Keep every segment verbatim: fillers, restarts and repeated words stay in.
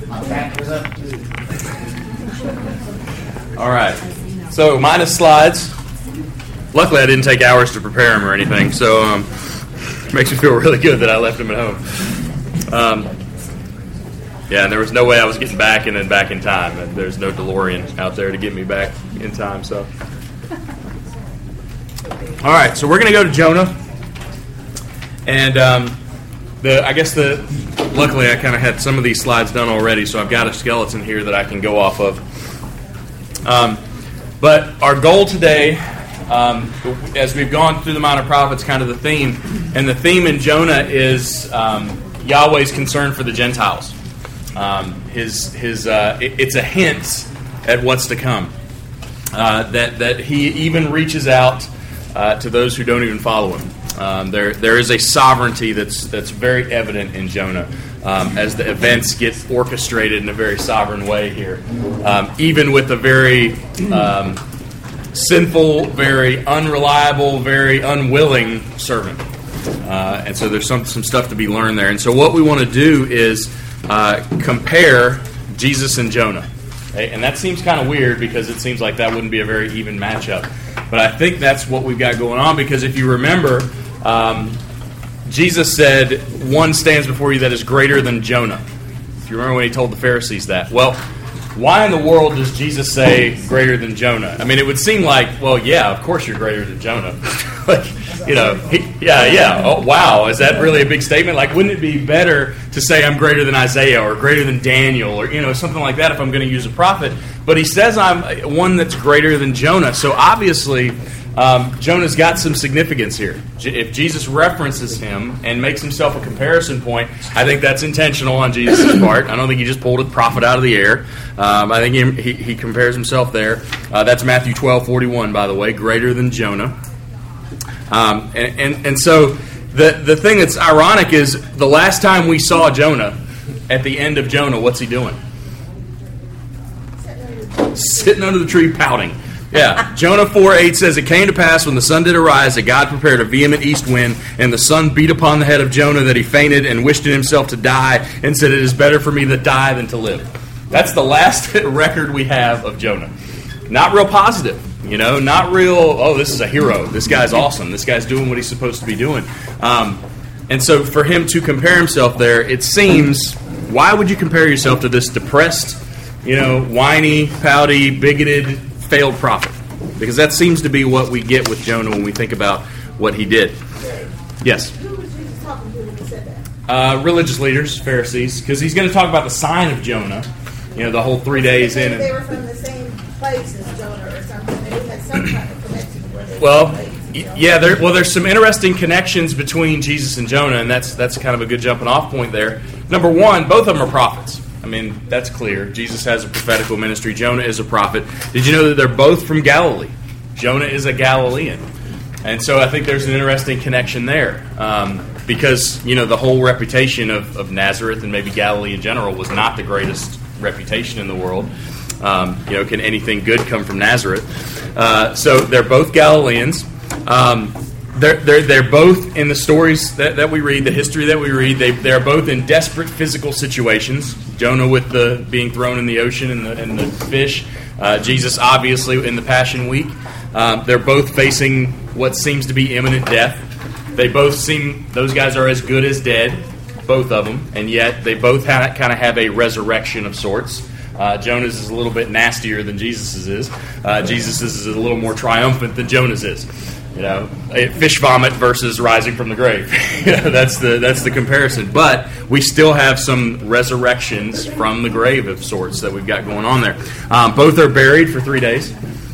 All right. So minus slides. Luckily, I didn't take hours to prepare them or anything, so um, it makes me feel really good that I left them at home. Um, yeah, and there was no way I was getting back and then back in time. And there's no DeLorean out there to get me back in time. So, all right. So we're going to go to Jonah, and um, the I guess the luckily I kind of had some of these slides done already, so I've got a skeleton here that I can go off of. Um, but our goal today. Um, as we've gone through the Minor Prophets, kind of the theme, and the theme in Jonah is um, Yahweh's concern for the Gentiles. Um, his his uh, it, it's a hint at what's to come. Uh, that that he even reaches out uh, to those who don't even follow him. Um, there there is a sovereignty that's that's very evident in Jonah um, as the events get orchestrated in a very sovereign way here, um, even with a very um, sinful, very unreliable, very unwilling servant. Uh, and so there's some, some stuff to be learned there. And so what we want to do is uh, compare Jesus and Jonah. Okay? And that seems kind of weird because it seems like that wouldn't be a very even matchup. But I think that's what we've got going on because if you remember, um, Jesus said, one stands before you that is greater than Jonah. If you remember when he told the Pharisees that. Well, why in the world does Jesus say greater than Jonah? I mean, it would seem like, well, yeah, of course you're greater than Jonah. like, you know, he, yeah, yeah. Oh, wow, is that really a big statement? Like, wouldn't it be better to say I'm greater than Isaiah or greater than Daniel or, you know, something like that if I'm going to use a prophet? But he says I'm one that's greater than Jonah. So obviously, um, Jonah's got some significance here. If Jesus references him and makes himself a comparison point, I think that's intentional on Jesus' part. I don't think he just pulled a prophet out of the air. Um, I think he, he, he compares himself there. Uh, that's Matthew twelve forty-one, by the way, greater than Jonah. Um, and, and, and so the, the thing that's ironic is the last time we saw Jonah, at the end of Jonah, what's he doing? Sitting under the tree pouting. Yeah, Jonah four eight says, it came to pass when the sun did arise that God prepared a vehement east wind, and the sun beat upon the head of Jonah that he fainted and wished in himself to die, and said, it is better for me to die than to live. That's the last record we have of Jonah. Not real positive, you know, not real, oh, this is a hero. This guy's awesome. This guy's doing what he's supposed to be doing. Um, and so for him to compare himself there, it seems, why would you compare yourself to this depressed, you know, whiny, pouty, bigoted, failed prophet? Because that seems to be what we get with Jonah when we think about what he did. Yes? Who was Jesus talking to when he said that? Uh, religious leaders, Pharisees, because he's going to talk about the sign of Jonah, you know, the whole three days they, in. And, they were from the same place as Jonah or something. They had some kind of connection where they well, were from Jonah. yeah, there, well, there's some interesting connections between Jesus and Jonah, and that's that's kind of a good jumping off point there. Number one, both of them are prophets. I mean, that's clear. Jesus has a prophetical ministry. Jonah is a prophet. Did you know that they're both from Galilee? Jonah is a Galilean. And so I think there's an interesting connection there. Um, because, you know, the whole reputation of, of Nazareth and maybe Galilee in general was not the greatest reputation in the world. Um, you know, can anything good come from Nazareth? Uh, so they're both Galileans. Um, They're, they're, they're both in the stories that, that we read, the history that we read, they, they're both in desperate physical situations. Jonah with the being thrown in the ocean and the, and the fish. Uh, Jesus, obviously, in the Passion Week. Um, they're both facing what seems to be imminent death. They both seem, those guys are as good as dead, both of them, and yet they both ha- kind of have a resurrection of sorts. Uh, Jonah's is a little bit nastier than Jesus's is. Uh, Jesus's is a little more triumphant than Jonah's is. You know, fish vomit versus rising from the grave. You know, that's the that's the comparison. But we still have some resurrections from the grave of sorts that we've got going on there. Um, both are buried for three days,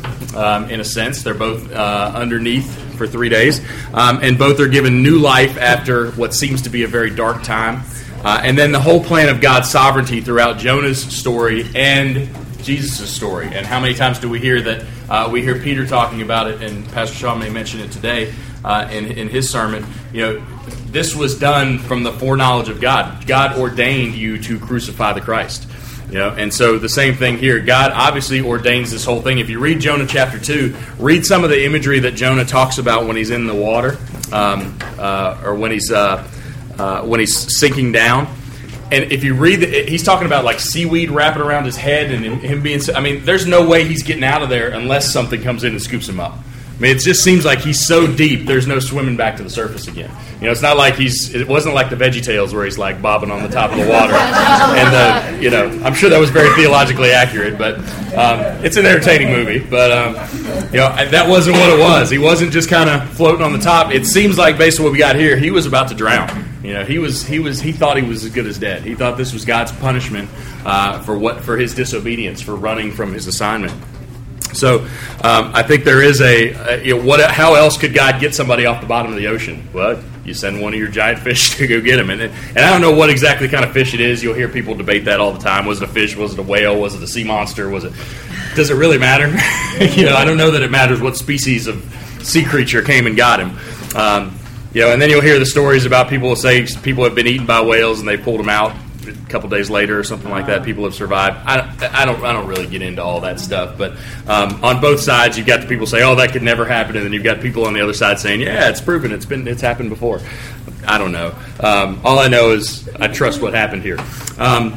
um, in a sense. They're both uh, underneath for three days. Um, and both are given new life after what seems to be a very dark time. Uh, and then the whole plan of God's sovereignty throughout Jonah's story and Jesus' story. And how many times do we hear that? Uh, we hear Peter talking about it, and Pastor Shaw may mention it today uh, in, in his sermon. You know, this was done from the foreknowledge of God. God ordained you to crucify the Christ. You know, and so the same thing here. God obviously ordains this whole thing. If you read Jonah chapter two, read some of the imagery that Jonah talks about when he's in the water, um, uh, or when he's uh, uh, when he's sinking down. and if you read, the, he's talking about like seaweed wrapping around his head and him, him being. I mean, there's no way he's getting out of there unless something comes in and scoops him up. I mean, it just seems like he's so deep. There's no swimming back to the surface again. You know, it's not like he's. It wasn't like the VeggieTales where he's like bobbing on the top of the water. And uh, you know, I'm sure that was very theologically accurate, but um, it's an entertaining movie. But um, you know, that wasn't what it was. He wasn't just kind of floating on the top. It seems like based on what we got here, he was about to drown. You know, he was. He was. He thought he was as good as dead. He thought this was God's punishment uh, for what for his disobedience, for running from his assignment. So um, I think there is a, a you know, what? How else could God get somebody off the bottom of the ocean? Well, you send one of your giant fish to go get him, and and I don't know what exactly kind of fish it is. You'll hear people debate that all the time. Was it a fish? Was it a whale? Was it a sea monster? Was it? Does it really matter? you know, I don't know that it matters what species of sea creature came and got him. Um, you know, and then you'll hear the stories about people who say people have been eaten by whales and they pulled them out a couple days later or something like that. People have survived. I, I don't I don't really get into all that stuff, but um, on both sides you've got the people say, oh, that could never happen, and then you've got people on the other side saying, yeah, it's proven, it's been it's happened before. I don't know. Um, all I know is I trust what happened here. Um,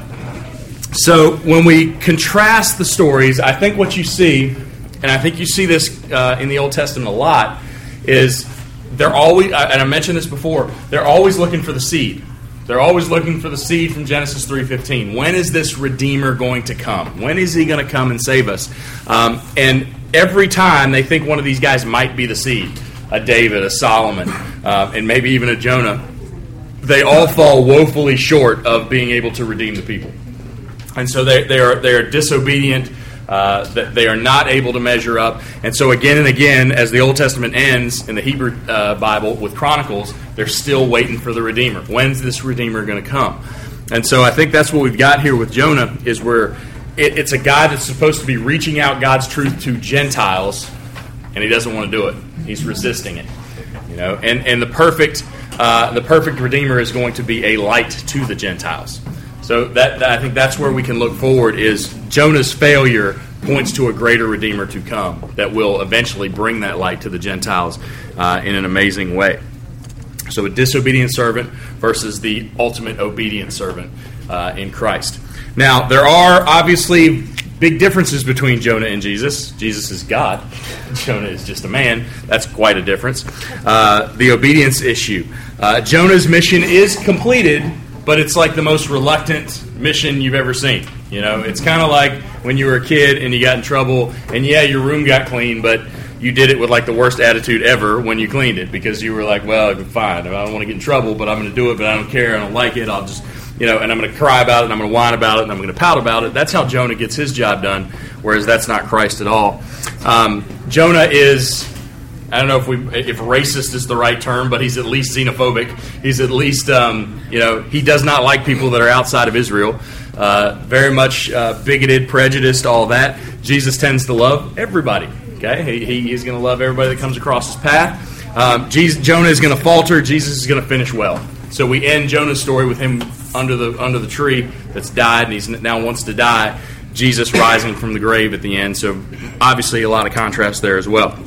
so when we contrast the stories, I think what you see, and I think you see this uh, in the Old Testament a lot, is they're always, and I mentioned this before, they're always looking for the seed. They're always looking for the seed from Genesis three fifteen. When is this Redeemer going to come? When is he going to come and save us? Um, and every time they think one of these guys might be the seed, a David, a Solomon, uh, and maybe even a Jonah, they all fall woefully short of being able to redeem the people. And so they, they are they are disobedient. Uh, that they are not able to measure up. And so again and again, as the Old Testament ends in the Hebrew uh, Bible with Chronicles, they're still waiting for the Redeemer. When's this Redeemer going to come? And so I think that's what we've got here with Jonah, is where it, it's a guy that's supposed to be reaching out God's truth to Gentiles, and he doesn't want to do it. He's resisting it. You know, and, and the perfect uh, the perfect Redeemer is going to be a light to the Gentiles. So that, that I think that's where we can look forward, is Jonah's failure points to a greater Redeemer to come that will eventually bring that light to the Gentiles uh, in an amazing way. So a disobedient servant versus the ultimate obedient servant uh, in Christ. Now, there are obviously big differences between Jonah and Jesus. Jesus is God. Jonah is just a man. That's quite a difference. Uh, the obedience issue. Uh, Jonah's mission is completed, but it's like the most reluctant mission you've ever seen. You know, it's kind of like when you were a kid and you got in trouble, and yeah, your room got clean, but you did it with like the worst attitude ever when you cleaned it, because you were like, well, fine, I don't want to get in trouble, but I'm going to do it, but I don't care, I don't like it, I'll just, you know, and I'm going to cry about it, and I'm going to whine about it, and I'm going to pout about it. That's how Jonah gets his job done, whereas that's not Christ at all. Um, Jonah is... I don't know if we if racist is the right term, but he's at least xenophobic. He's at least, um, you know, he does not like people that are outside of Israel. Uh, very much uh, bigoted, prejudiced, all that. Jesus tends to love everybody. Okay, he, he is going to love everybody that comes across his path. Um, Jesus, Jonah is going to falter. Jesus is going to finish well. So we end Jonah's story with him under the under the tree that's died, and he now wants to die. Jesus rising from the grave at the end. So obviously a lot of contrast there as well.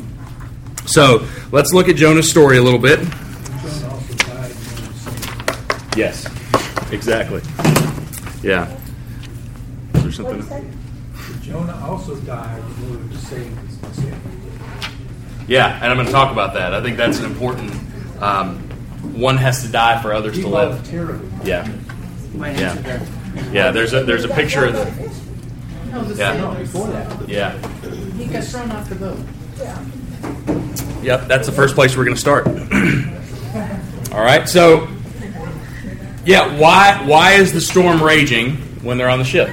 So let's look at Jonah's story a little bit. Yes, exactly. Yeah. Is there something? Jonah also died in order to save his sin. Yeah, and I'm going to talk about that. I think that's an important. Um, one has to die for others he to live. Terribly. Yeah. Yeah. Yeah. There's a there's a picture of the. Yeah. Yeah. He got thrown off the boat. Yeah. Yep, that's the first place we're going to start. All right, so yeah, why why is the storm raging when they're on the ship?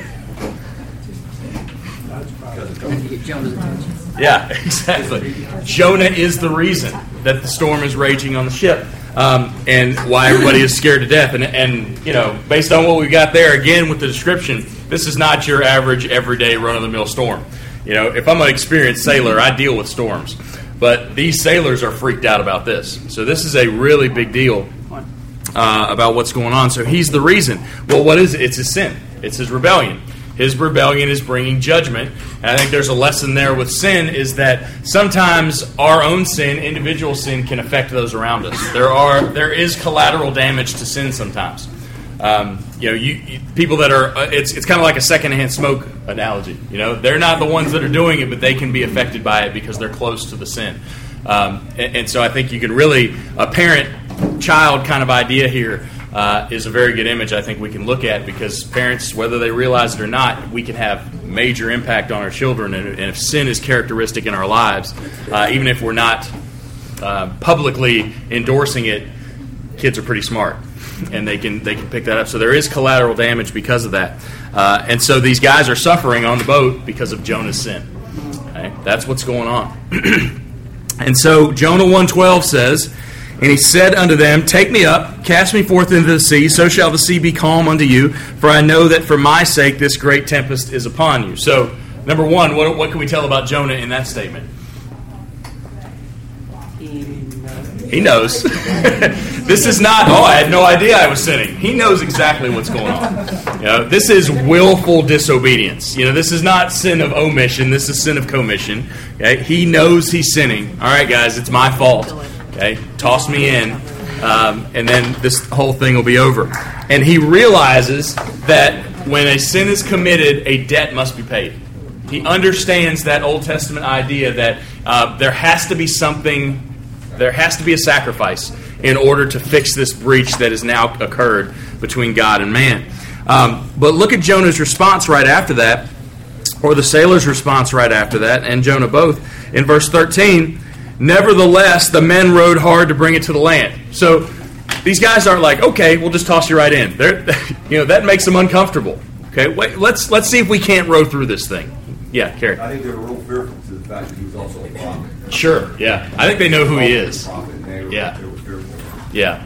Yeah, exactly. Jonah is the reason that the storm is raging on the ship, um, and why everybody is scared to death. And, and you know, based on what we got there, again with the description, this is not your average, everyday, run-of-the-mill storm. You know, if I'm an experienced sailor, I deal with storms. But these sailors are freaked out about this. So this is a really big deal uh, about what's going on. So he's the reason. Well, what is it? It's his sin. It's his rebellion. His rebellion is bringing judgment. And I think there's a lesson there with sin, is that sometimes our own sin, individual sin, can affect those around us. There are there is collateral damage to sin sometimes. Um, you know, you, you people that are uh, it's it's kind of like a secondhand smoke analogy. You know, they're not the ones that are doing it, but they can be affected by it because they're close to the sin. Um, and, and so I think you can really a parent-child kind of idea here uh, is a very good image. I think we can look at because parents, whether they realize it or not, we can have major impact on our children. And, and if sin is characteristic in our lives, uh, even if we're not uh, publicly endorsing it, kids are pretty smart. And they can they can pick that up. So there is collateral damage because of that. Uh, and so these guys are suffering on the boat because of Jonah's sin. Okay? That's what's going on. And so Jonah one twelve says, "And he said unto them, Take me up, cast me forth into the sea, so shall the sea be calm unto you, for I know that for my sake this great tempest is upon you." So, number one, what, what can we tell about Jonah in that statement? He knows. This is not, oh, I had no idea I was sinning. He knows exactly what's going on. You know, this is willful disobedience. You know, this is not sin of omission. This is sin of commission. Okay? He knows he's sinning. All right, guys, it's my fault. Okay? Toss me in, um, and then this whole thing will be over. And he realizes that when a sin is committed, a debt must be paid. He understands that Old Testament idea that uh, there has to be something. There has to be a sacrifice in order to fix this breach that has now occurred between God and man. Um, but look at Jonah's response right after that, or the sailor's response right after that, and Jonah both. In verse thirteen, "Nevertheless, the men rowed hard to bring it to the land." So these guys aren't like, okay, we'll just toss you right in. They're, you know, that makes them uncomfortable. Okay, wait, let's let's see if we can't row through this thing. Yeah, Carrie. I think they were real fearful to the fact that he was also a prophet. Sure, yeah. I think they know who he is. Were, yeah. Yeah.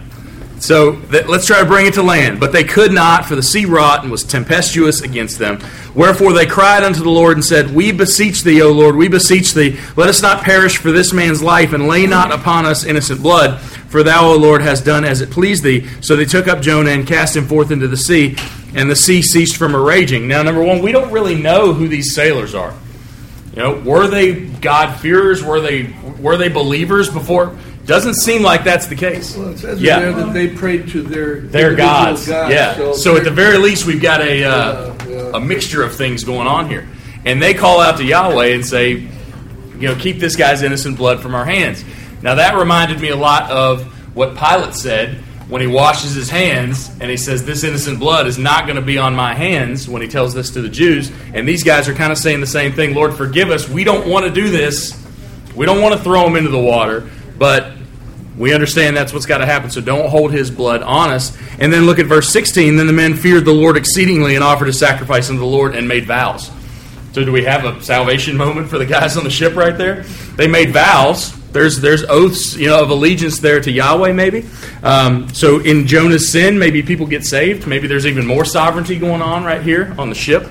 So th- let's try to bring it to land. But they could not, for the sea wrought and was tempestuous against them. Wherefore they cried unto the Lord and said, We beseech thee, O Lord, we beseech thee, let us not perish for this man's life, and lay not upon us innocent blood. For thou, O Lord, hast done as it pleased thee. So they took up Jonah and cast him forth into the sea, and the sea ceased from a raging. Now, number one, we don't really know who these sailors are. You know, were they God-fearers? Were they were they believers before? Doesn't seem like that's the case. Well, it says yeah. there that they prayed to their their gods. gods. Yeah. So, so at the very least, we've got a uh, yeah, yeah. a mixture of things going on here, and they call out to Yahweh and say, you know, keep this guy's innocent blood from our hands. Now that reminded me a lot of what Pilate said when he washes his hands and he says, this innocent blood is not going to be on my hands, when he tells this to the Jews. And these guys are kind of saying the same thing. Lord, forgive us. We don't want to do this. We don't want to throw him into the water, but we understand that's what's got to happen, so don't hold his blood on us. And then look at verse sixteen. Then the men feared the Lord exceedingly and offered a sacrifice unto the Lord and made vows. So do we have a salvation moment for the guys on the ship right there? They made vows. There's there's oaths, you know, of allegiance there to Yahweh, maybe. Um, so in Jonah's sin, maybe people get saved. Maybe there's even more sovereignty going on right here on the ship.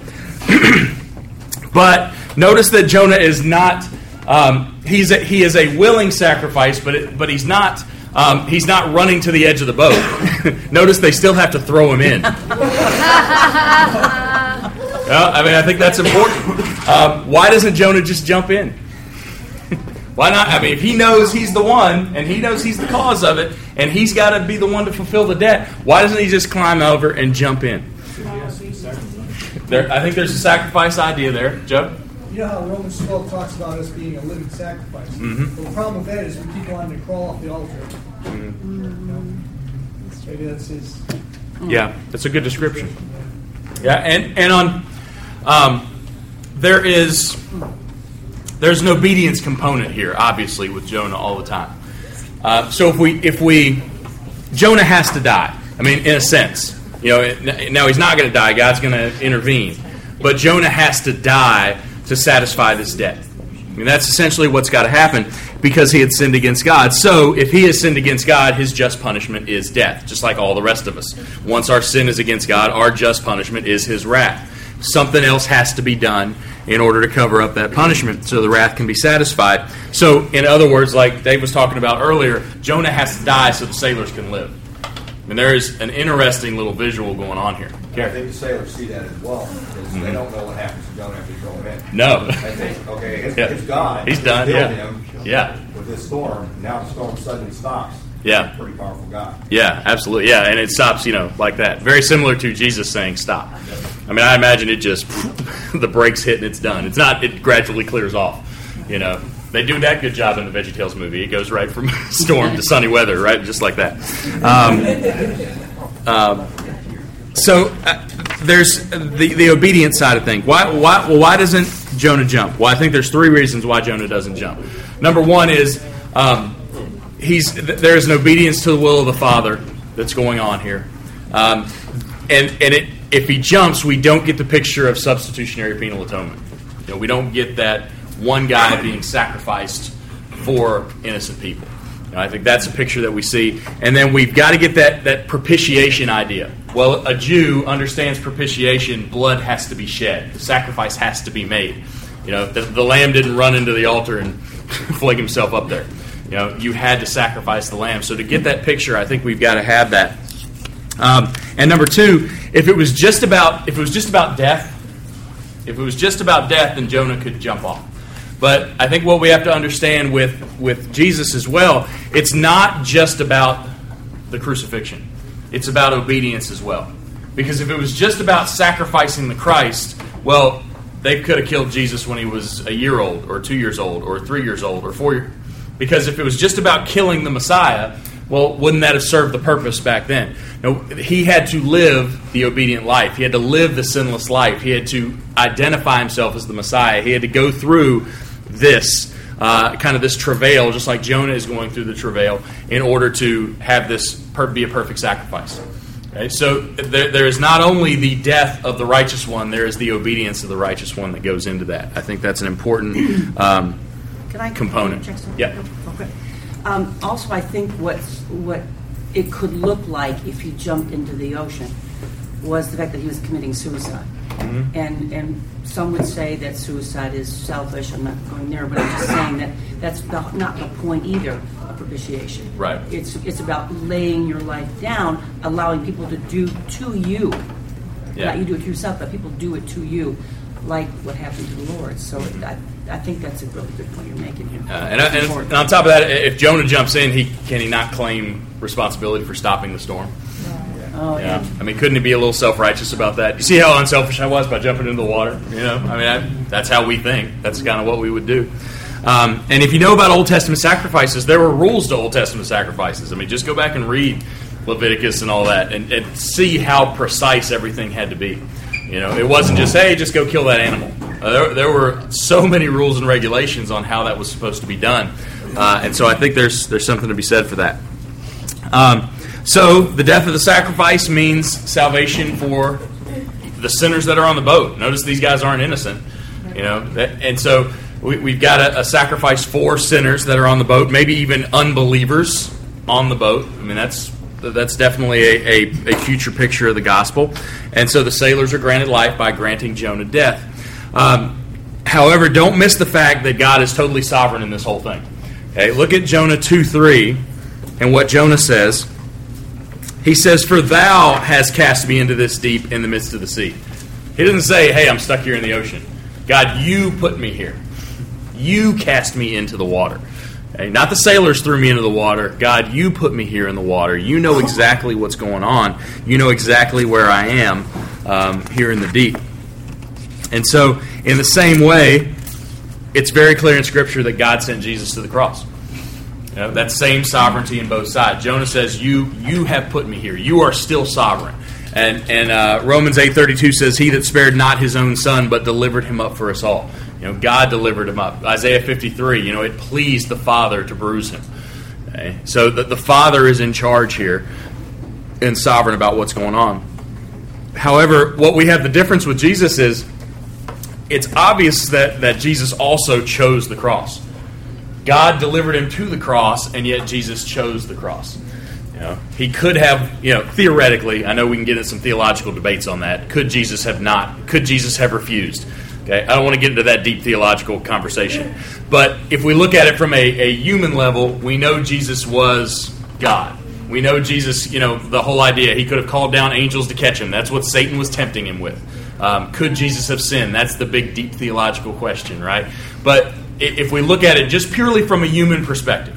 But notice that Jonah is not. Um, he's a, he is a willing sacrifice, but it, but he's not. Um, he's not running to the edge of the boat. Notice they still have to throw him in. Well, I mean, I think that's important. Um, why doesn't Jonah just jump in? Why not? I mean, if he knows he's the one, and he knows he's the cause of it, and he's got to be the one to fulfill the debt, why doesn't he just climb over and jump in? There, I think there's a sacrifice idea there. Joe? You know how Romans twelve talks about us being a living sacrifice? Mm-hmm. Well, the problem with that is we keep wanting to crawl off the altar. Mm-hmm. You know? Maybe that's his... Yeah, that's a good description. Yeah, and, and on... Um, there is... There's an obedience component here, obviously, with Jonah all the time. Uh, so if we, if we, Jonah has to die. I mean, in a sense, you know. Now he's not going to die. God's going to intervene, but Jonah has to die to satisfy this debt. I mean, that's essentially what's got to happen because he had sinned against God. So if he has sinned against God, his just punishment is death, just like all the rest of us. Once our sin is against God, our just punishment is his wrath. Something else has to be done in order to cover up that punishment so the wrath can be satisfied. So, in other words, like Dave was talking about earlier, Jonah has to die so the sailors can live. And there is an interesting little visual going on here. I think the sailors see that as well, because mm-hmm. they don't know what happens to Jonah after you throw him in. No. They think, okay, it's, yeah. it's God. He's done, killed yeah. him yeah. with this storm. Now the storm suddenly stops. Yeah. Pretty powerful guy. Yeah, absolutely. Yeah, and it stops, you know, like that. Very similar to Jesus saying stop. I mean, I imagine it just, the brakes hit and it's done. It's not, it gradually clears off, you know. They do that good job in the VeggieTales movie. It goes right from storm to sunny weather, right? Just like that. Um, um, so uh, there's the, the obedience side of things. Why, why, well, why doesn't Jonah jump? Well, I think there's three reasons why Jonah doesn't jump. Number one is um, he's there is an obedience to the will of the Father that's going on here. Um, and and it, if he jumps, we don't get the picture of substitutionary penal atonement. You know, we don't get that one guy being sacrificed for innocent people. You know, I think that's a picture that we see. And then we've got to get that, that propitiation idea. Well, a Jew understands propitiation. Blood has to be shed. The sacrifice has to be made. You know, the, the lamb didn't run into the altar and fling himself up there. You know, you had to sacrifice the lamb. So to get that picture, I think we've got to have that. Um, and number two, if it was just about if it was just about death, if it was just about death, then Jonah could jump off. But I think what we have to understand with, with Jesus as well, it's not just about the crucifixion. It's about obedience as well. Because if it was just about sacrificing the Christ, well, they could have killed Jesus when he was a year old, or two years old, or three years old, or four years. Because if it was just about killing the Messiah, well, wouldn't that have served the purpose back then? No, he had to live the obedient life. He had to live the sinless life. He had to identify himself as the Messiah. He had to go through this, uh, kind of this travail, just like Jonah is going through the travail, in order to have this per- be a perfect sacrifice. Okay? So there, there is not only the death of the righteous one, there is the obedience of the righteous one that goes into that. I think that's an important um, Can I component. Yeah. Okay. Um, also, I think what what it could look like if he jumped into the ocean was the fact that he was committing suicide. Mm-hmm. And and some would say that suicide is selfish. I'm not going there, but I'm just saying that that's the, not the point either of propitiation. Right. It's it's about laying your life down, allowing people to do to you. Yeah. Not you do it to yourself, but people do it to you, like what happened to the Lord. So I, I think that's a really good point you're making here. Uh, and, and, and on top of that, if Jonah jumps in, he can he not claim responsibility for stopping the storm? Oh, yeah. yeah. I mean, couldn't he be a little self-righteous about that? You see how unselfish I was by jumping into the water? You know, I mean, I, that's how we think. That's kind of what we would do. Um, and if you know about Old Testament sacrifices, there were rules to Old Testament sacrifices. I mean, just go back and read Leviticus and all that, and, and see how precise everything had to be. You know, it wasn't just, hey, just go kill that animal. Uh, there, there were so many rules and regulations on how that was supposed to be done. Uh, and so I think there's there's something to be said for that. Um, so the death of the sacrifice means salvation for the sinners that are on the boat. Notice these guys aren't innocent. You know, that, and so we, we've got a, a sacrifice for sinners that are on the boat, maybe even unbelievers on the boat. I mean, that's That's definitely a, a, a future picture of the gospel. And so the sailors are granted life by granting Jonah death. Um, however, don't miss the fact that God is totally sovereign in this whole thing. Okay, look at Jonah two three and what Jonah says. He says, "For thou hast cast me into this deep in the midst of the sea." He doesn't say, hey, I'm stuck here in the ocean. God, you put me here. You cast me into the water. Okay, not the sailors threw me into the water. God, you put me here in the water. You know exactly what's going on. You know exactly where I am um, here in the deep. And so, in the same way, it's very clear in Scripture that God sent Jesus to the cross. You know, that same sovereignty in both sides. Jonah says, you you have put me here. You are still sovereign. And, and uh, Romans eight thirty-two says, "He that spared not his own son, but delivered him up for us all." You know, God delivered him up. Isaiah fifty-three, you know, it pleased the Father to bruise him. Okay? So the, the Father is in charge here and sovereign about what's going on. However, what we have the difference with Jesus is it's obvious that, that Jesus also chose the cross. God delivered him to the cross, and yet Jesus chose the cross. You know, he could have, you know, theoretically, I know we can get into some theological debates on that. Could Jesus have not? Could Jesus have refused? Okay, I don't want to get into that deep theological conversation. But if we look at it from a, a human level, we know Jesus was God. We know Jesus, you know, the whole idea, he could have called down angels to catch him. That's what Satan was tempting him with. Um, could Jesus have sinned? That's the big, deep theological question, right? But if we look at it just purely from a human perspective, okay,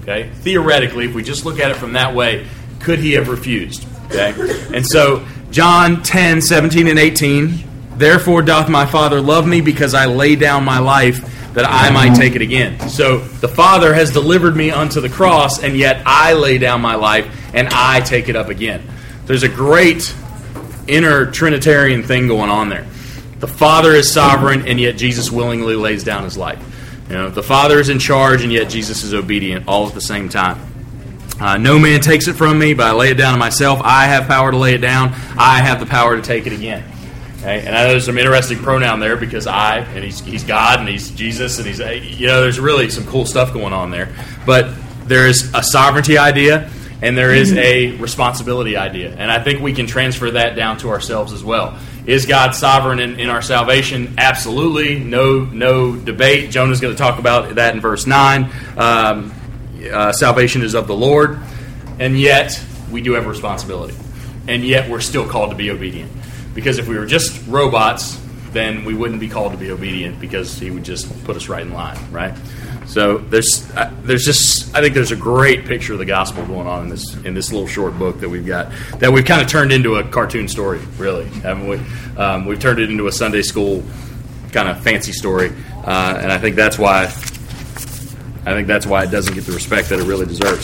Okay? Theoretically, if we just look at it from that way, could he have refused? Okay? And so, John ten, seventeen and eighteen, therefore doth my Father love me, because I lay down my life that I might take it again. So the Father has delivered me unto the cross, and yet I lay down my life, and I take it up again. There's a great inner Trinitarian thing going on there. The Father is sovereign, and yet Jesus willingly lays down his life. You know, the Father is in charge, and yet Jesus is obedient, all at the same time. Uh, no man takes it from me, but I lay it down to myself. I have power to lay it down. I have the power to take it again. Okay? And I know there's some interesting pronoun there, because I, and he's he's God, and he's Jesus, and he's, you know, there's really some cool stuff going on there. But there is a sovereignty idea, and there is a responsibility idea. And I think we can transfer that down to ourselves as well. Is God sovereign in, in our salvation? Absolutely. No no debate. Jonah's going to talk about that in verse nine. Um, uh, salvation is of the Lord. And yet, we do have a responsibility. And yet, we're still called to be obedient. Because if we were just robots, then we wouldn't be called to be obedient, because he would just put us right in line, right? So there's uh, there's just I think there's a great picture of the gospel going on in this in this little short book that we've got, that we've kind of turned into a cartoon story, really, haven't we? Um, we've turned it into a Sunday school kind of fancy story, uh, and I think that's why I think that's why it doesn't get the respect that it really deserves.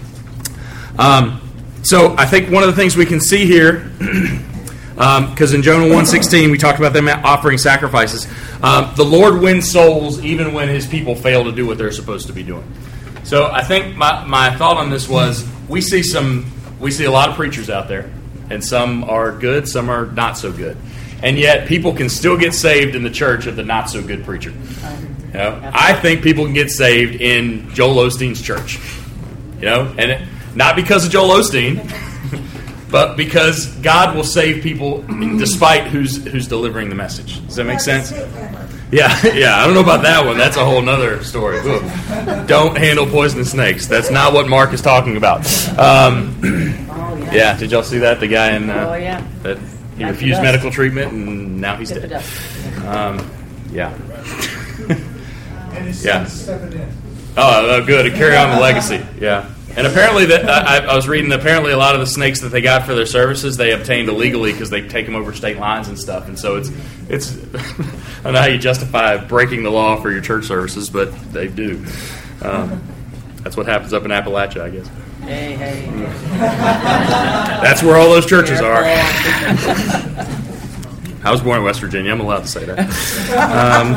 Um, so I think one of the things we can see here. Because um, in Jonah one sixteen, we talked about them offering sacrifices. Um, the Lord wins souls even when his people fail to do what they're supposed to be doing. So I think my, my thought on this was, we see some we see a lot of preachers out there, and some are good, some are not so good. And yet people can still get saved in the church of the not so good preacher. You know, I think people can get saved in Joel Osteen's church. You know, and it, not because of Joel Osteen, but because God will save people despite who's who's delivering the message. Does that make sense? Yeah, yeah. I don't know about that one. That's a whole nother story. Ugh. Don't handle poisonous snakes. That's not what Mark is talking about. Um, Oh, yeah. yeah, did y'all see that? The guy in uh, Oh, yeah. that he Back refused to medical treatment, and now he's Tip it dead. up. Um, yeah. And his Yeah. son's stepping in. Oh, oh, good. To carry on the legacy. Yeah. And apparently, that I, I was reading, apparently a lot of the snakes that they got for their services, they obtained illegally because they take them over state lines and stuff. And so it's, it's I don't know how you justify breaking the law for your church services, but they do. Um, that's what happens up in Appalachia, I guess. Hey, hey. That's where all those churches are. I was born in West Virginia. I'm allowed to say that. Um,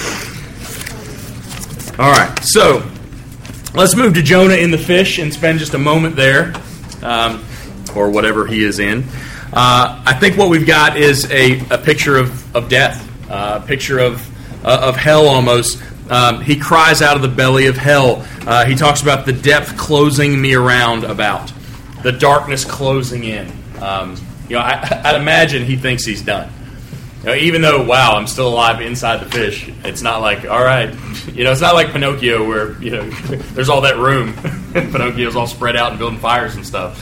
all right. So let's move to Jonah in the fish and spend just a moment there, um, or whatever he is in. Uh, I think what we've got is a, a picture of, of death, uh, a picture of, uh, of hell almost. Um, he cries out of the belly of hell. Uh, he talks about the depth closing me around about, the darkness closing in. Um, you know, I, I'd imagine he thinks he's done. You know, even though, wow, I'm still alive inside the fish, it's not like, all right, you know, it's not like Pinocchio where, you know, there's all that room. Pinocchio's all spread out and building fires and stuff.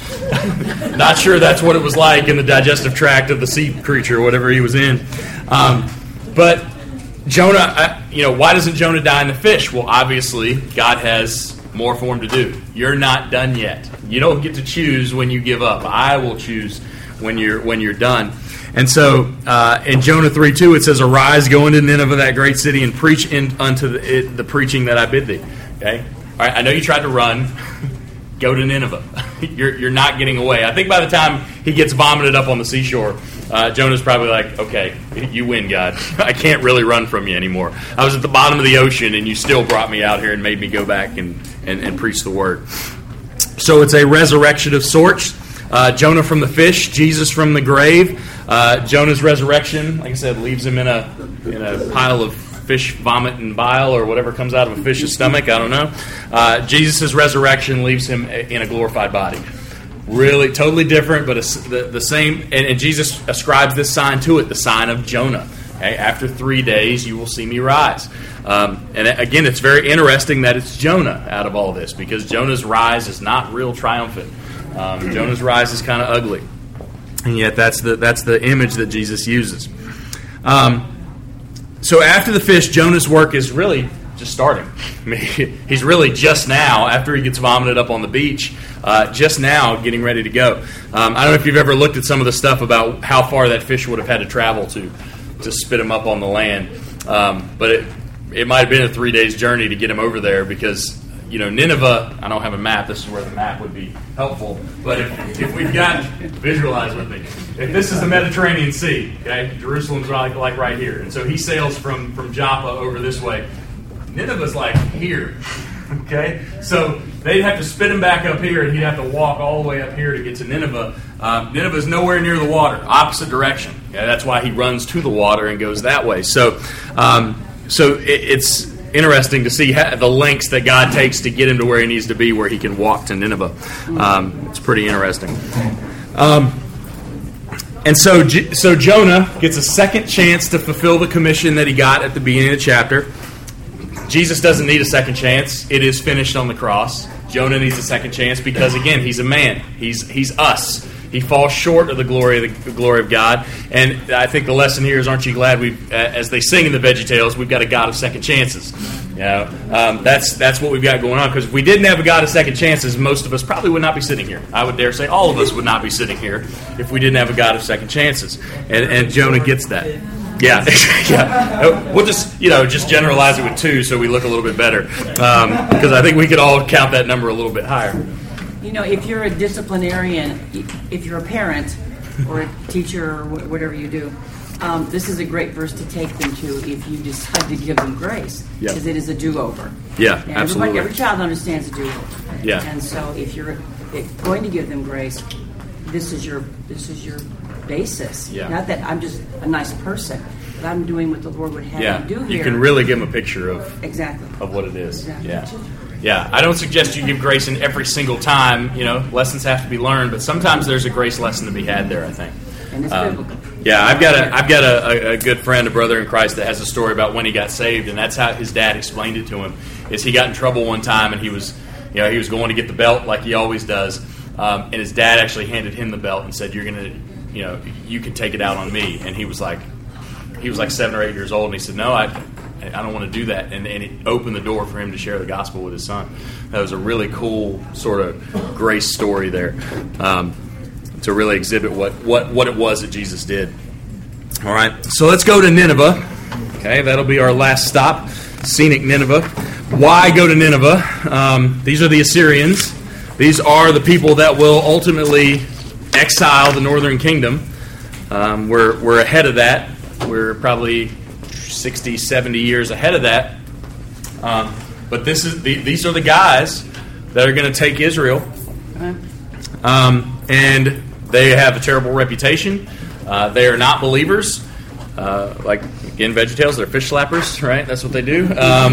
Not sure that's what it was like in the digestive tract of the sea creature, whatever he was in. Um, but Jonah, I, you know, why doesn't Jonah die in the fish? Well, obviously, God has more for him to do. You're not done yet. You don't get to choose when you give up. I will choose when you're when you're done. And so uh, in Jonah three two, it says, "Arise, go into Nineveh, that great city, and preach in, unto the, it, the preaching that I bid thee." Okay? All right, I know you tried to run. Go to Nineveh. you're, you're not getting away. I think by the time he gets vomited up on the seashore, uh, Jonah's probably like, okay, you win, God. I can't really run from you anymore. I was at the bottom of the ocean, and you still brought me out here and made me go back and, and, and preach the word. So it's a resurrection of sorts. Uh, Jonah from the fish, Jesus from the grave. Uh, Jonah's resurrection, like I said, leaves him in a in a pile of fish vomit and bile or whatever comes out of a fish's stomach. I don't know. Uh, Jesus' resurrection leaves him in a glorified body. Really, totally different, but a, the, the same. And, and Jesus ascribes this sign to it, the sign of Jonah. Okay? After three days, you will see me rise. Um, and again, it's very interesting that it's Jonah out of all this, because Jonah's rise is not real triumphant. Um, Jonah's rise is kind of ugly, and yet that's the that's the image that Jesus uses. Um, so after the fish, Jonah's work is really just starting. I mean, he's really just now, after he gets vomited up on the beach, uh, just now getting ready to go. Um, I don't know if you've ever looked at some of the stuff about how far that fish would have had to travel to to spit him up on the land. Um, but it, it might have been a three days journey to get him over there because, you know, Nineveh, I don't have a map. This is where the map would be helpful. But if, if we've got, visualize with me, if this is the Mediterranean Sea, okay, Jerusalem's like, like right here. And so he sails from, from Joppa over this way. Nineveh's like here, okay? So they'd have to spit him back up here, and he'd have to walk all the way up here to get to Nineveh. Um, Nineveh's nowhere near the water, opposite direction. Okay? That's why he runs to the water and goes that way. So, um, so it, it's interesting to see how, the lengths that God takes to get him to where he needs to be, where he can walk to Nineveh. Um, it's pretty interesting. Um, and so, so Jonah gets a second chance to fulfill the commission that he got at the beginning of the chapter. Jesus doesn't need a second chance. It is finished on the cross. Jonah needs a second chance because, again, he's a man. He's he's us. He falls short of the glory of the, the glory of God. And I think the lesson here is, aren't you glad we, as they sing in the VeggieTales, we've got a God of second chances. You know, um, that's that's what we've got going on. Because if we didn't have a God of second chances, most of us probably would not be sitting here. I would dare say all of us would not be sitting here if we didn't have a God of second chances. And, and Jonah gets that. Yeah, yeah. We'll just, you know, just generalize it with two so we look a little bit better. Um, because I think we could all count that number a little bit higher. You know, if you're a disciplinarian, if you're a parent or a teacher or whatever you do, um, this is a great verse to take them to if you decide to give them grace. Yeah. Because it is a do-over. Yeah, and absolutely. Every child understands a do-over. Yeah. And so if you're going to give them grace, this is your this is your basis. Yeah. Not that I'm just a nice person, but I'm doing what the Lord would have Yeah, me do here. you can really give them a picture of exactly of what it is. Exactly. Yeah, yeah. I don't suggest you give grace in every single time. You know, lessons have to be learned, but sometimes there's a grace lesson to be had there, I think. And it's Um, biblical. Yeah, I've got a I've got a, a, a good friend, a brother in Christ, that has a story about when he got saved, and that's how his dad explained it to him. Is he got in trouble one time, and he was, you know, he was going to get the belt like he always does, um, and his dad actually handed him the belt and said, "You're gonna, you know, you can take it out on me." And he was like, he was like seven or eight years old, and he said, "No, I, I don't want to do that." And, and it opened the door for him to share the gospel with his son. That was a really cool sort of grace story there. Um, to really exhibit what, what, what it was that Jesus did. All right, so let's go to Nineveh. Okay, that'll be our last stop, scenic Nineveh. Why go to Nineveh? Um, these are the Assyrians. These are the people that will ultimately exile the northern kingdom. Um, we're, we're ahead of that. We're probably sixty, seventy years ahead of that. Um, but this is the, these are the guys that are going to take Israel. Um, and they have a terrible reputation. Uh, they are not believers. Uh, like, again, VeggieTales, they're fish slappers, right? That's what they do. Um,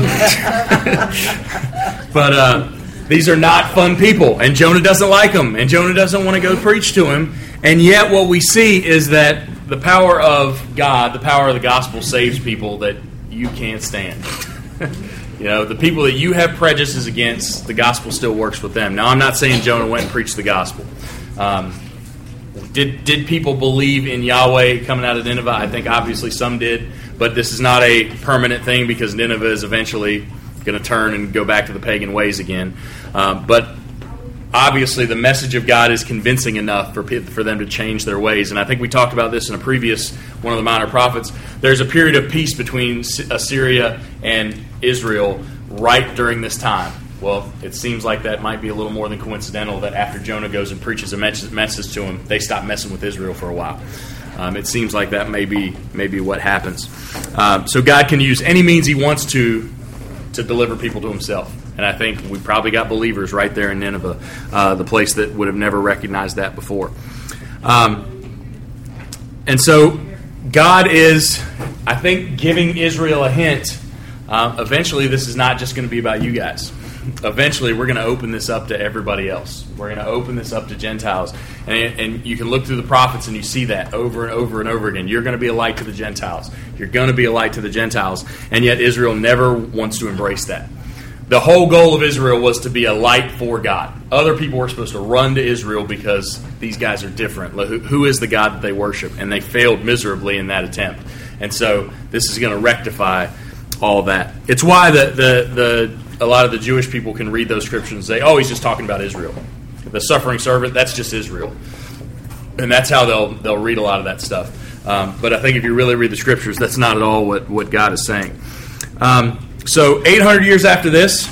but uh, these are not fun people. And Jonah doesn't like them. And Jonah doesn't want to go preach to him. And yet what we see is that the power of God, the power of the gospel, saves people that you can't stand. You know, the people that you have prejudices against, the gospel still works with them. Now, I'm not saying Jonah went and preached the gospel. Um, did did people believe in Yahweh coming out of Nineveh? I think obviously some did, but this is not a permanent thing because Nineveh is eventually going to turn and go back to the pagan ways again. Um, but obviously the message of God is convincing enough for for them to change their ways. And I think we talked about this in a previous one of the minor prophets. There's a period of peace between Assyria and Israel right during this time. Well, it seems like that might be a little more than coincidental that after Jonah goes and preaches a message to him, they stop messing with Israel for a while. Um, it seems like that may be, may be what happens. Um, so God can use any means He wants to to deliver people to Himself. And I think we probably got believers right there in Nineveh, uh, the place that would have never recognized that before. Um, and so God is, I think, giving Israel a hint. Uh, eventually, this is not just going to be about you guys. Eventually, we're going to open this up to everybody else. We're going to open this up to Gentiles. And, and you can look through the prophets and you see that over and over and over again. You're going to be a light to the Gentiles. You're going to be a light to the Gentiles. And yet Israel never wants to embrace that. The whole goal of Israel was to be a light for God. Other people were supposed to run to Israel because these guys are different. Who is the God that they worship? And they failed miserably in that attempt. And so this is going to rectify all that. It's why the, the, the a lot of the Jewish people can read those scriptures and say, oh, he's just talking about Israel. The suffering servant, that's just Israel. And that's how they'll they'll read a lot of that stuff. Um, but I think if you really read the scriptures, that's not at all what, what God is saying. Um, so eight hundred years after this,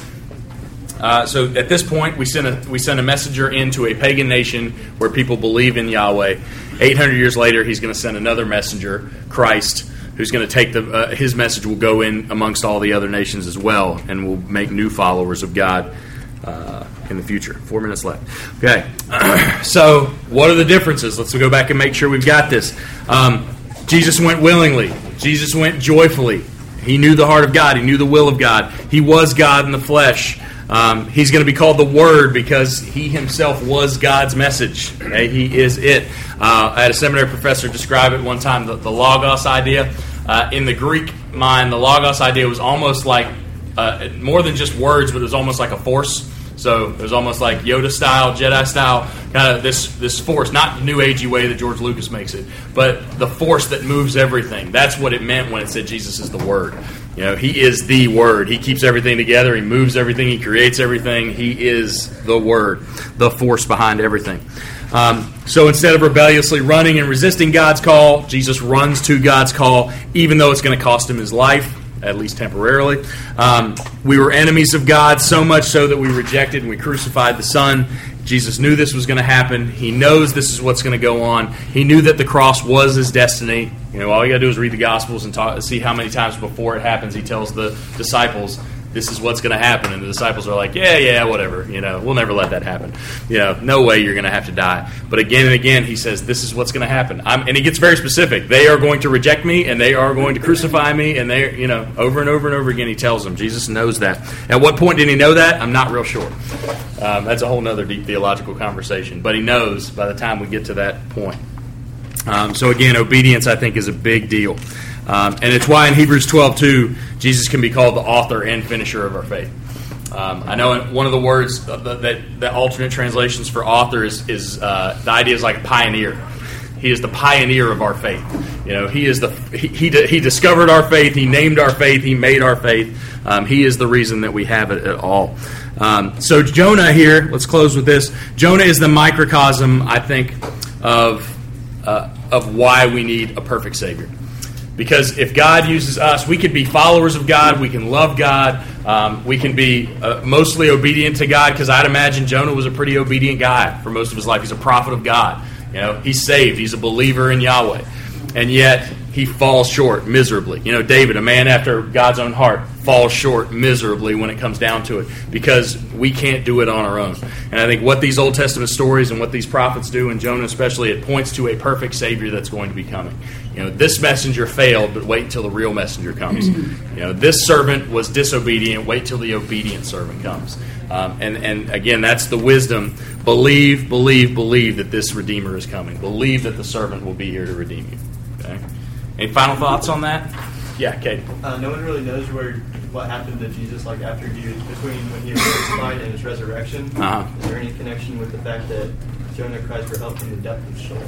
uh, so at this point, we send a we send a messenger into a pagan nation where people believe in Yahweh. eight hundred years later, he's going to send another messenger, Christ, who's going to take the uh, his message will go in amongst all the other nations as well, and will make new followers of God uh, in the future. Four minutes left. Okay, so what are the differences? Let's go back and make sure we've got this. Um, Jesus went willingly. Jesus went joyfully. He knew the heart of God. He knew the will of God. He was God in the flesh. Um, he's going to be called the Word because he himself was God's message. Okay? He is it. Uh, I had a seminary professor describe it one time, the, the Logos idea. Uh, in the Greek mind, the Logos idea was almost like, uh, more than just words, but it was almost like a force. So it was almost like Yoda style, Jedi style, kind of this this force, not the New Agey way that George Lucas makes it, but the force that moves everything. That's what it meant when it said Jesus is the Word. You know, He is the Word. He keeps everything together. He moves everything. He creates everything. He is the Word, the force behind everything. Um, so instead of rebelliously running and resisting God's call, Jesus runs to God's call, even though it's going to cost him his life, at least temporarily. Um, we were enemies of God, so much so that we rejected and we crucified the Son. Jesus knew this was going to happen. He knows this is what's going to go on. He knew that the cross was his destiny. You know, all you got to do is read the Gospels and talk, see how many times before it happens he tells the disciples, this is what's going to happen. And the disciples are like, yeah, yeah, whatever. You know, we'll never let that happen. You know, no way you're going to have to die. But again and again, he says, this is what's going to happen. I'm, and he gets very specific. They are going to reject me, and they are going to crucify me, and they, you know, over and over and over again, he tells them. Jesus knows that. At what point did he know that? I'm not real sure. Um, that's a whole other deep theological conversation. But he knows by the time we get to that point. Um, so again, obedience, I think, is a big deal. Um, and it's why in Hebrews twelve two, Jesus can be called the author and finisher of our faith. Um, I know one of the words that, that, that alternate translations for author is, is uh, the idea is like pioneer. He is the pioneer of our faith. You know, he is the he he, he discovered our faith. He named our faith. He made our faith. Um, he is the reason that we have it at all. Um, so Jonah here. Let's close with this. Jonah is the microcosm, I think, of uh, of why we need a perfect Savior. Because if God uses us, we could be followers of God, we can love God, um, we can be uh, mostly obedient to God, because I'd imagine Jonah was a pretty obedient guy for most of his life. He's a prophet of God. You know, he's saved, he's a believer in Yahweh. And yet, he falls short miserably. You know, David, a man after God's own heart, falls short miserably when it comes down to it, because we can't do it on our own. And I think what these Old Testament stories and what these prophets do, and Jonah especially, it points to a perfect Savior that's going to be coming. You know, this messenger failed, but wait until the real messenger comes. You know, this servant was disobedient, wait till the obedient servant comes. Um, and, and again, that's the wisdom. Believe, believe, believe that this Redeemer is coming. Believe that the servant will be here to redeem you. Okay? Any final thoughts on that? Yeah, Kate. Uh, no one really knows where what happened to Jesus, like after he was between when he was crucified and his resurrection. Uh-huh. Is there any connection with the fact that Jonah cries for help from the depth of Sheol?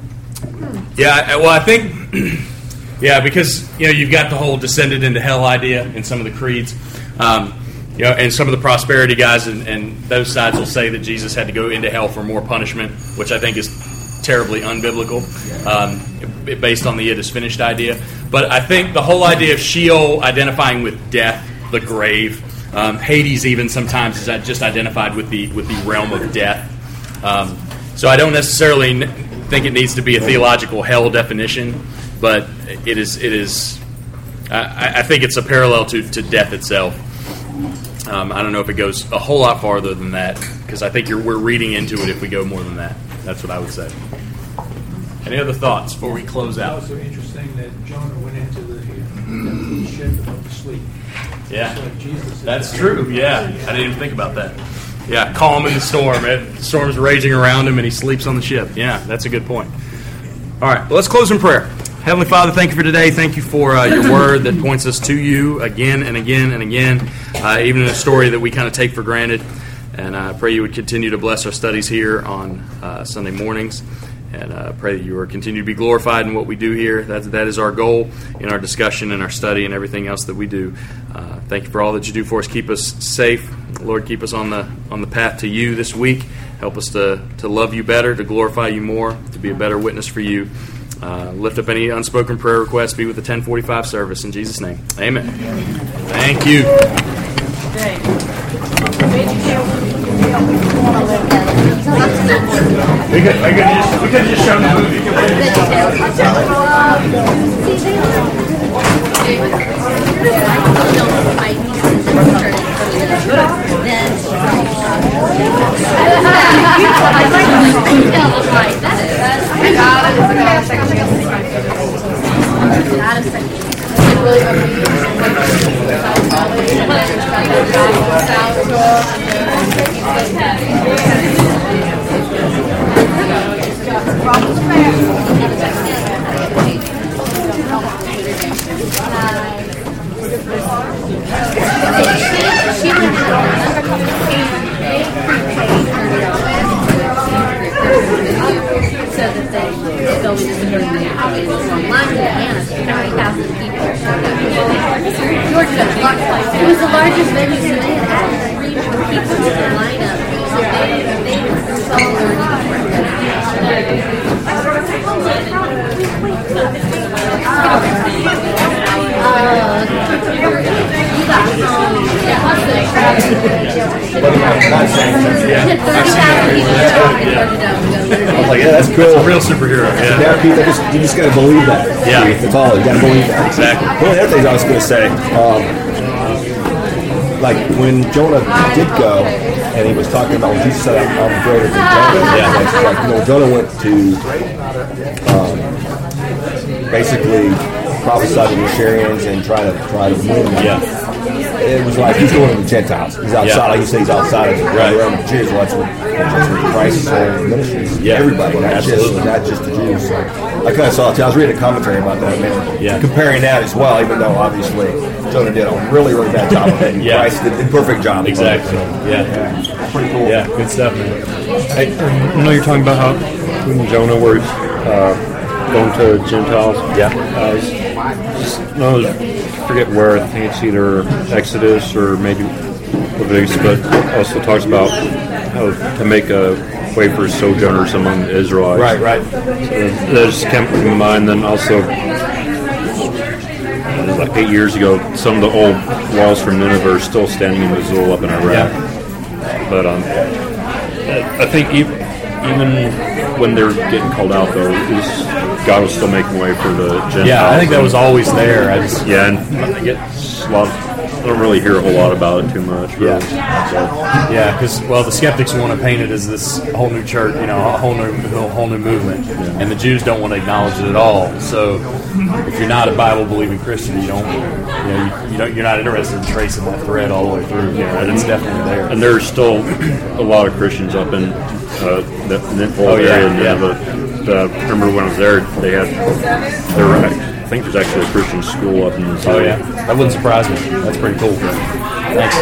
Yeah, well, I think, yeah, because, you know, you've got the whole descended into hell idea in some of the creeds. Um, you know, and some of the prosperity guys and, and those sides will say that Jesus had to go into hell for more punishment, which I think is terribly unbiblical, um, based on the it is finished idea. But I think the whole idea of Sheol identifying with death, the grave, um, Hades even sometimes is just identified with the with the realm of death. Um, so I don't necessarily think it needs to be a theological hell definition, but it is it is. I, I think it's a parallel to, to death itself. Um, I don't know if it goes a whole lot farther than that, because I think you're, we're reading into it if we go more than that. That's what I would say. Any other thoughts before we close out? It's also interesting that Jonah went into the, the ship and went to sleep. Yeah, Like Jesus that's true. Yeah, I didn't even think about that. Yeah, calm in the storm. It, the storm's raging around him, and he sleeps on the ship. Yeah, that's a good point. All right, well, let's close in prayer. Heavenly Father, thank you for today. Thank you for uh, your word that points us to you again and again and again, uh, even in a story that we kind of take for granted. And I pray you would continue to bless our studies here on uh, Sunday mornings. And uh, pray that you will continue to be glorified in what we do here. That, that is our goal in our discussion and our study and everything else that we do. Uh, thank you for all that you do for us. Keep us safe. Lord, keep us on the on the path to you this week. Help us to, to love you better, to glorify you more, to be a better witness for you. Uh, lift up any unspoken prayer requests. Be with the ten forty-five service. In Jesus' name, amen. Thank you. We could, we could just, we could just show the movie. So that they go into the online to Atlanta, thirty thousand people. Georgia, it was the largest venue, so they had added three more people to the lineup. So they, they saw you got home. I was like, yeah, that's cool. It's a real superhero. Yeah. Yeah, Pete, that just, you just got to believe that. Yeah. That's all. You got to believe that. Exactly. One of the other things I was going to say, um, like when Jonah did go, and he was talking about when Jesus said, "I'm, I'm greater than Jonah." Yeah. It's like, you know, Jonah went to um, basically prophesy to the Assyrians and try to try to win them. Yeah. It was like he's going to the Gentiles. He's outside, Yeah. like you say, he's outside of the Right. realm of the Jews. Well, that's what, that's what Christ's whole ministry is. Yeah. Everybody, not just, Absolutely. not just the Jews. So I kind of saw it. I was reading a commentary about that, man. Yeah. Comparing that as well, even though obviously Jonah did a really, really bad job of it. Yeah. Christ did a perfect job. Exactly. Yeah. Yeah. Pretty cool. Yeah. Good stuff, man. Hey, I know you're talking about how when Jonah was uh, going to Gentiles. Yeah. Uh, just, no, forget where. I think it's either Exodus or maybe Leviticus, but also talks about how to make a way for sojourners among the Israelites. Right, right. So that just came to my mind. Then also, uh, like eight years ago, some of the old walls from Nineveh are still standing in Mosul up in Iraq. Yeah. But um, I think even, even when they're getting called out, though, is God was still making way for the Gentiles. Yeah, I think that was always there. I just Yeah, and I get a lot. I don't really hear a whole lot about it too much. Really. Yeah. So, Yeah, because well, the skeptics want to paint it as this whole new church, you know, a whole new, whole new movement, and the Jews don't want to acknowledge it at all. So, if you're not a Bible-believing Christian, you don't, you know, you, you don't, you're not interested in tracing that thread all the way through. Yeah, and it's definitely there. and there's still a lot of Christians up in uh, the, the whole Oh, yeah, area. in yeah. Nineveh. Uh, I remember when I was there, they had. There were, I think there's actually a Christian school up in the Oh yeah, that wouldn't surprise me. That's pretty cool. Thanks.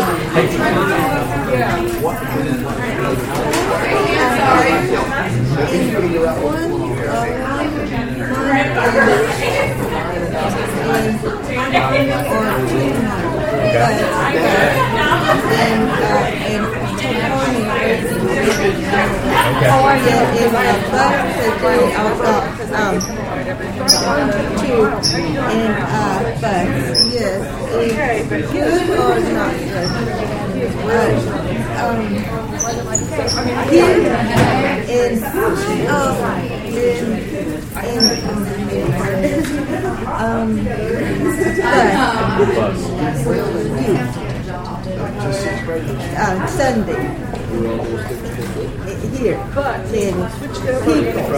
Uh, Sunday here in people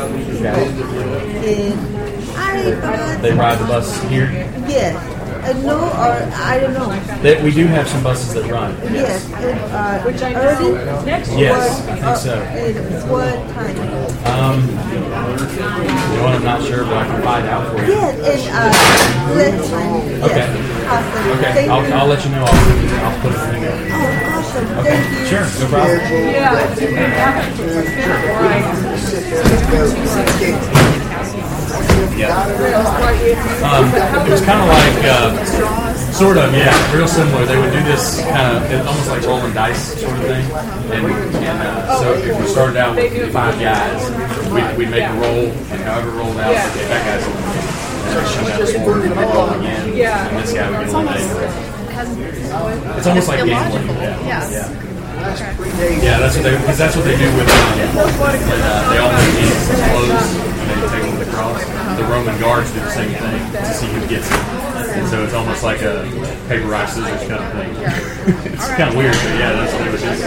in I forgot. They ride the bus here. Yes, uh, no, or I don't know. They, we do have some buses that run. Yes, uh, early. Yes, What, I think so. uh, what time? Um, you know what? I'm not sure, but I can find out for you. Yes, and uh, that time. Yes, Okay. after. Okay, Thank I'll, you. I'll let you know. I'll, I'll put it in there. Oh, Awesome, thank you. Sure, no problem. Yeah. Um, it was kind of like, uh, sort of, yeah, real similar. They would do this kind of, it, almost like rolling dice sort of thing. And, and uh, so if we started out with five guys, we'd, we'd make a roll, and however it rolled out, okay, that guy's eliminated. And then come down the board and we roll again, and this guy would get eliminated. It's almost like gambling. Yeah. Yeah. Yeah, that's what they because that's what they do with um, when, uh, they all have these clothes and they take them across. The Roman guards do the same thing to see who gets it, and so it's almost like a paper rock scissors kind of thing. It's kind of weird, but yeah, that's what they would do.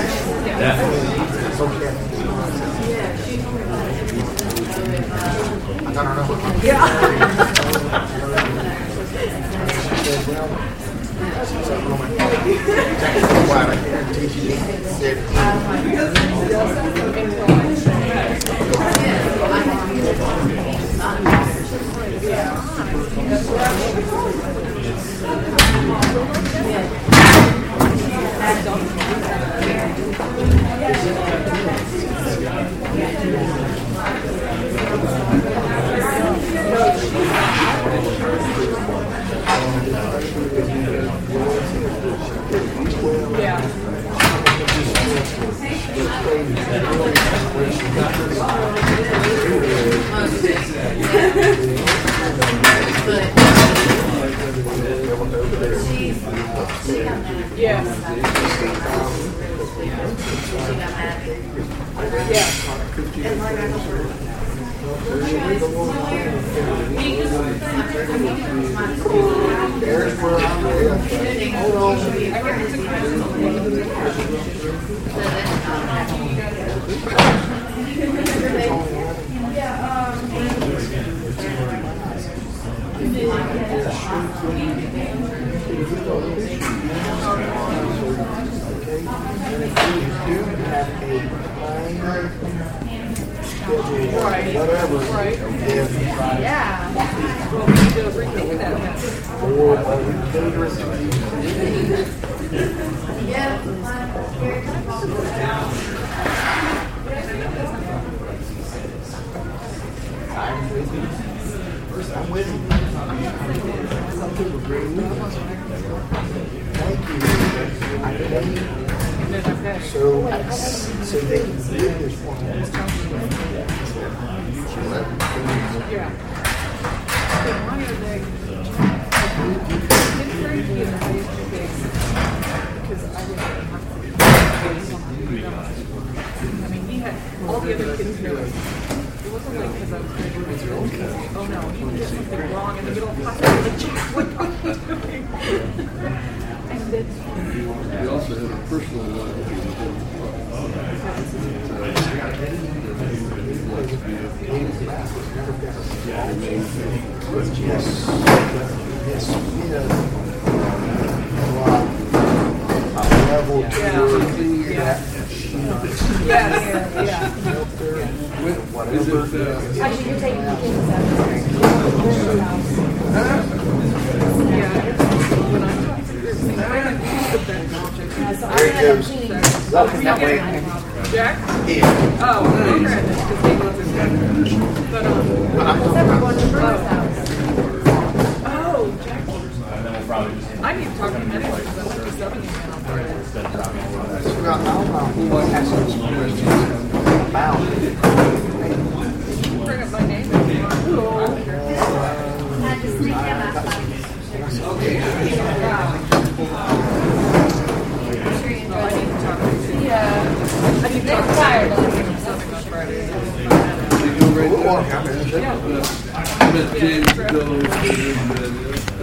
Yeah.